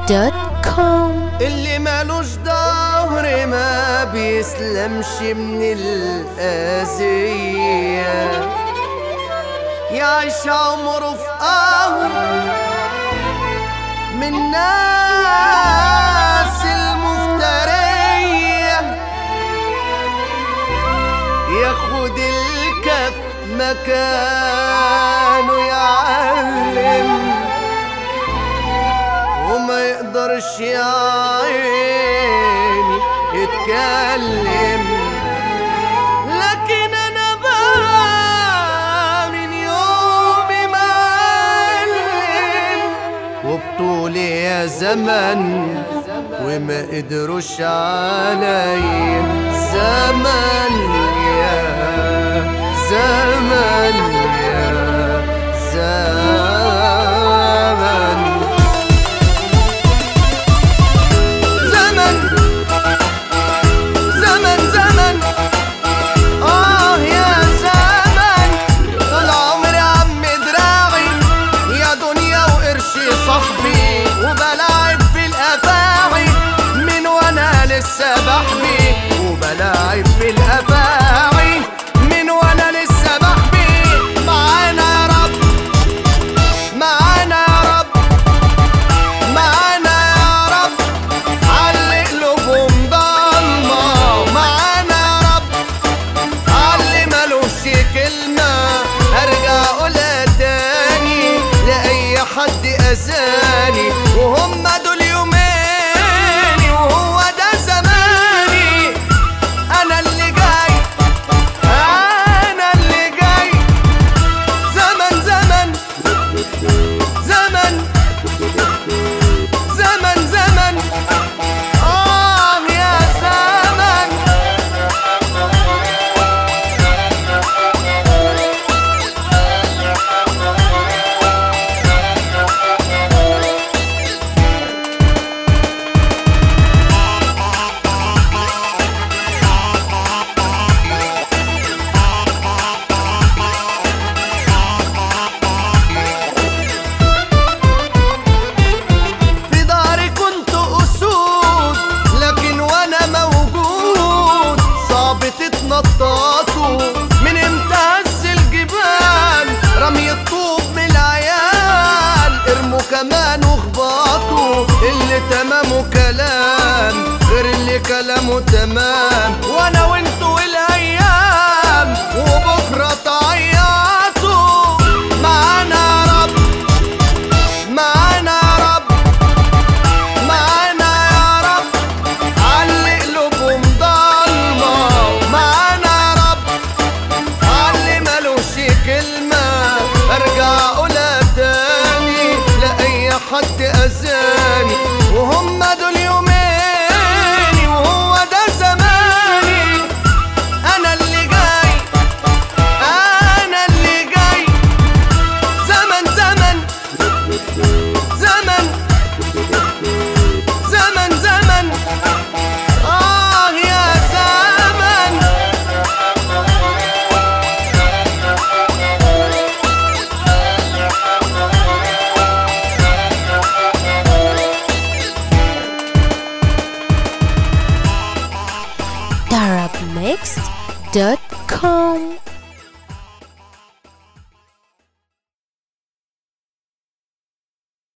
اللي مالوش ظهر ما بيسلمش من الأذية، يعيش عمره في قهر من الناس المفترية، ياخد الكف مكانه يعلم وما يقدرش يا عيني يتكلم. لكن انا بقى من يومي معلم وبطولي يا زمن وما قدروش عليا. زمن يا زمن يا زمن، وبلاعب في الأفاعي من وانا لسه بحبي. معانا يا رب معانا يا رب معانا يا رب علي قلوبهم ضلمة. معانا يا رب علي مالوش كلمة ارجع اقولها تاني لأي حد أذاني، وهم دول يومين وهو ده زماني. أنا اللي جاي أنا اللي جاي، زمن زمن زمن زمن زمن يا زمن. من امتاز الجبال رمي الطوب من العيال، ارموا كمان واخبطوا اللي تمامه كلام غير اللي كلامه تمام. وانا وانتوا الايام وبكره تعيطوا. معانا يا رب معانا يا رب معانا يا رب علي قلوبهم ضلمه. معانا كلمة ارجع اقولها تاني لأي حد اذاني، وهم دول يومين وهو ده زماني. انا اللي جاي انا اللي جاي، زمن زمن زمن زمن زمن يا زمن. Arabmixed.com